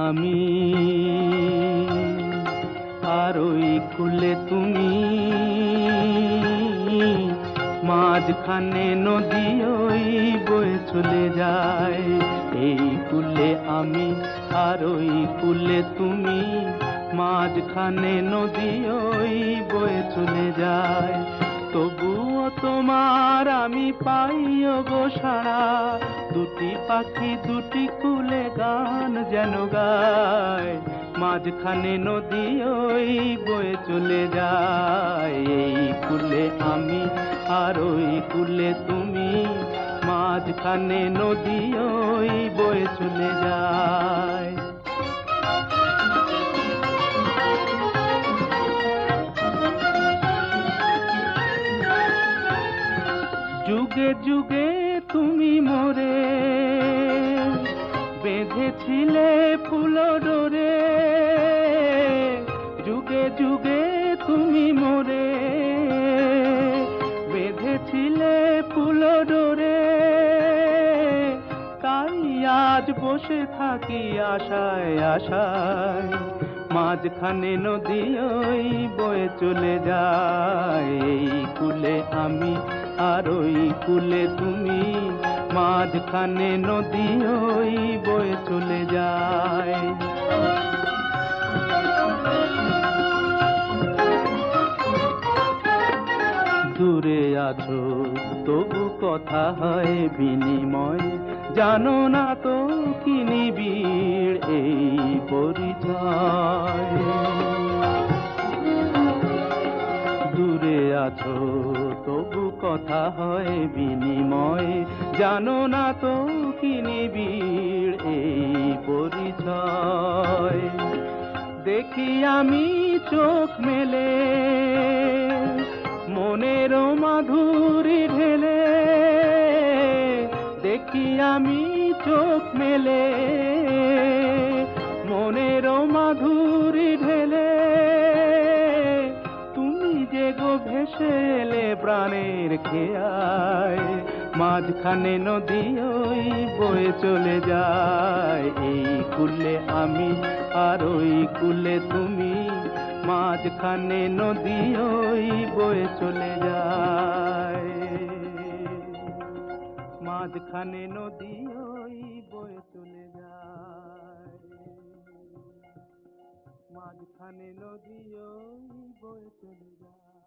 আমি আর ওই কূলে তুমি, মাঝখানে নদী ওই বয়ে চলে যায়। এই কূলে আমি আর ওই কূলে তুমি, মাঝখানে নদী ওই বয়ে চলে যায়। তবুও তোমার আমি পাইও গো সাড়া, দুটি পাখি দুটি কূলে গান যেন গায়। মাঝখানে নদী ওই বয়ে চলে যায়। এই কূলে আমি আর ওই কূলে তুমি, মাঝখানে নদী ওই বয়ে চলে যায়। যুগে যুগে তুমি মোরে বেঁধেছিলে ফুল ডোরে, যুগে যুগে তুমি মোরে বেঁধেছিলে ফুল ডোরে। তাই আজ বসে থাকি আশায় আশায়, মাঝখানে নদী ওই বয়ে চলে যায়। এই কূলে আমি আর ওই কূলে তুমি, মাঝখানে নদী ওই বয়ে চলে যায়। দূরে আছো তবু কথা হয় বিনিময়, জানো না তো কি নিবিড় এই পরিচয়। দূরে আছো তবু কথা হয় বিনিময়, জানো না তো কি নিবিড় এই পরিচয়। দেখি আমি চোখ মেলে মনের মাধুরী ঢেলে, দেখি আমি চোখ মেলে মনের মাধুরী ঢেলে। তুমি যে গো ভেসে এলে প্রাণের খেয়ায়, মাঝখানে নদী ওই বয়ে চলে যায়। এই কূলে আমি আর ওই কূলে তুমি, মাঝখানে নদী ওই বয়ে চলে যায়। মাঝখানে নদী ওই বয়ে চলে যায়। মাঝখানে নদী ওই বয়ে চলে যায়।